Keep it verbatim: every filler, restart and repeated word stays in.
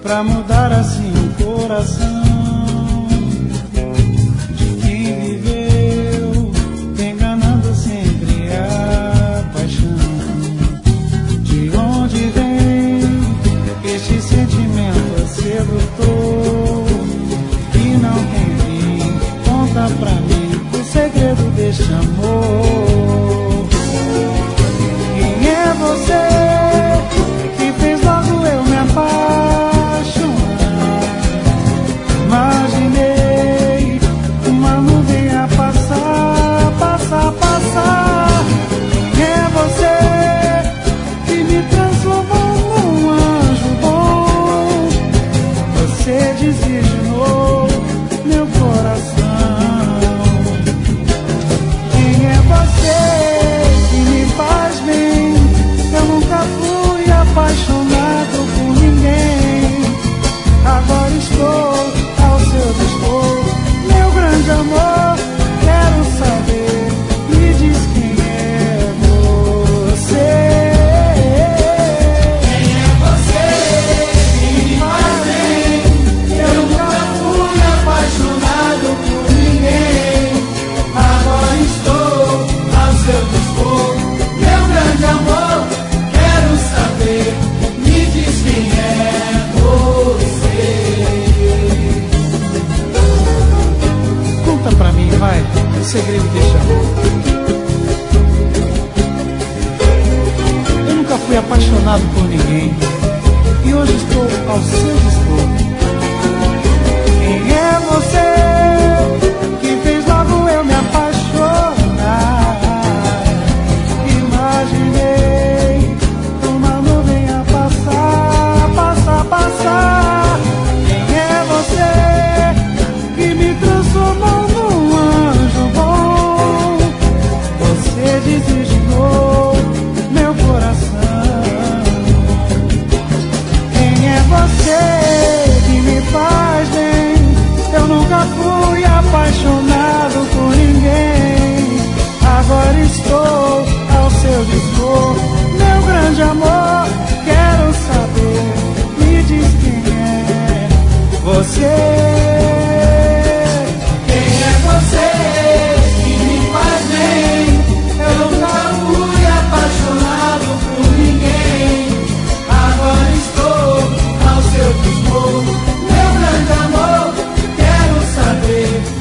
pra mudar assim o coração de quem viveu enganando sempre a paixão. De onde vem este sentimento? Você brotou e não tem fim. Conta pra mim o segredo deste amor. Quem é você que fez logo eu me apaixonar? Imaginei uma nuvem a passar, passar, passar. Quem é você que me transformou num anjo bom? Você designou meu coração. Quem é você que me faz bem? Eu nunca fui apaixonado por ninguém. Agora estou ao seu dispor, meu grande amor. Quero saber, me diz quem é você. Quem é você que me faz bem? Eu nunca fui apaixonado por ninguém. Agora estou ao seu dispor, meu grande amor. Quero saber, me diz quem é você. Conta pra mim, vai, o segredo deste amor. Eu nunca fui apaixonado por ninguém e hoje estou ao seu dispor. Quem é você que fez logo eu me apaixonar? Imaginei uma nuvem a passar, passar, passar. Quem é você que me transformou num anjo bom? Você designou meu coração. Quem é você que me faz bem? Eu nunca fui apaixonado por ninguém. Agora estou ao seu dispor, meu grande amor. Quero saber, me diz quem é você. Quem é você que me faz bem? Eu nunca fui apaixonado por ninguém. Agora estou ao seu dispor, meu grande amor. Quero saber,